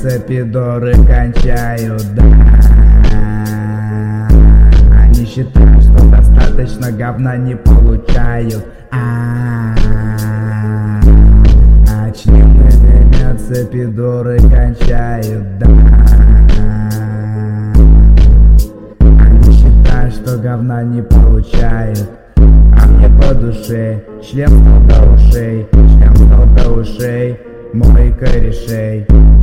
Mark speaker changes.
Speaker 1: стремятся, пидоры кончают, да. Они считают, что достаточно, говна не получают. Члены дымятся, пидоры кончают, да. Они считают, что говна не получают. А мне по душе, член стал до ушей, член стал до ушей, мой корешей.